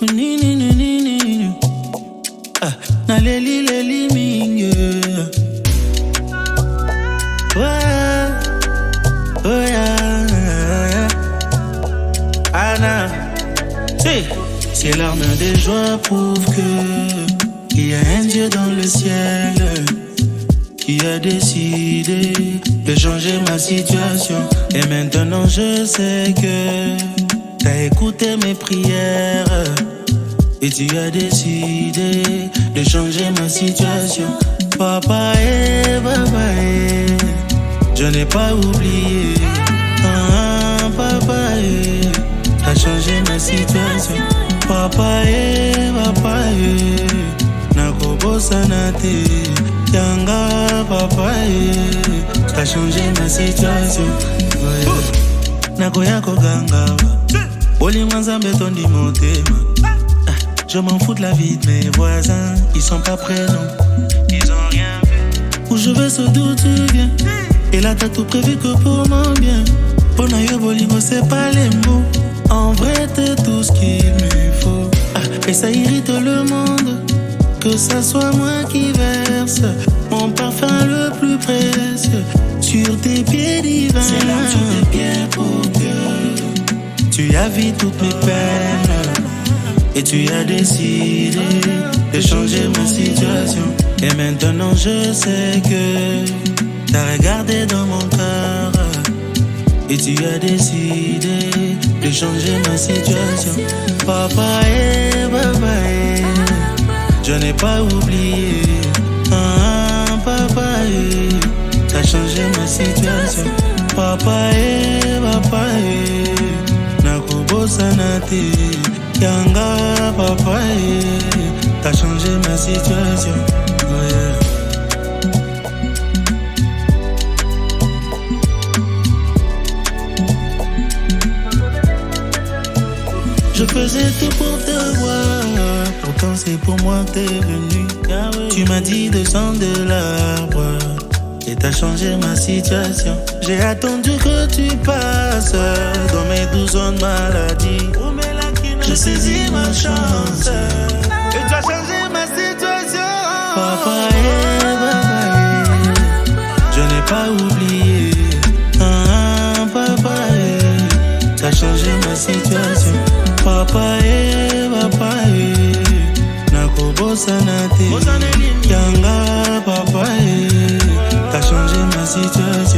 Ni ni ni ni ni. Ah, na leli mingue. Ouais, oh yeah. Anna, hey. Ces larmes des joies prouvent que il y a un Dieu dans le ciel qui a décidé de changer ma situation. Et maintenant je sais que t'as écouté mes prières et tu as décidé de changer ma situation. Papa je n'ai pas oublié. Papa t'as changé ma situation. Papa Nakobo Sanate Yanga papa t'as changé ma situation. Nakoya Koganga Oli Manzambe Tondi Motema. Je m'en fous de la vie de mes voisins. Ils sont pas prêts non. Ils ont rien vu. Où je vais ce d'où tu viens. Et là t'as tout prévu que pour mon bien. Bonayo Bolingo c'est pas les mots. En vrai t'es tout ce qu'il me faut. Et ça irrite le monde. Que ça soit moi qui verse mon parfum le plus précieux sur tes pieds divins. C'est là sur tes pieds pour que tu as vu toutes mes peines. Et tu as décidé de changer ma situation. Et maintenant je sais que t'as regardé dans mon cœur. Et tu as décidé de changer ma situation. Papa je n'ai pas oublié. Papa t'as changé ma situation. Papa Nakobo Sanate Yanga papa t'as changé ma situation. Oh yeah. Je faisais tout pour te voir, pourtant c'est pour moi que t'es venu. Tu m'as dit descendre de l'arbre et t'as changé ma situation. J'ai attendu que tu passes dans mes 12 ans de maladie. J'ai saisi ma chance et tu as changé ma situation. Papa je n'ai pas oublié. Papa t'as changé ma situation. Papa Nakobo Sanate Yanga papa t'as changé ma situation.